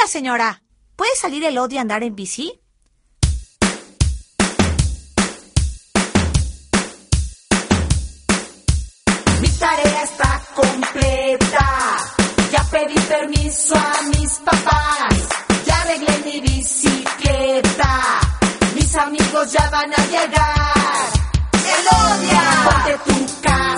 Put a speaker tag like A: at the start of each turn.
A: señora. ¿Puede salir el odio a andar en bici?
B: Mi tarea está completa. Ya pedí permiso a mis papás. Ya arreglé mi bicicleta. Mis amigos ya van a llegar. ¡El odia! Ponte tu cara.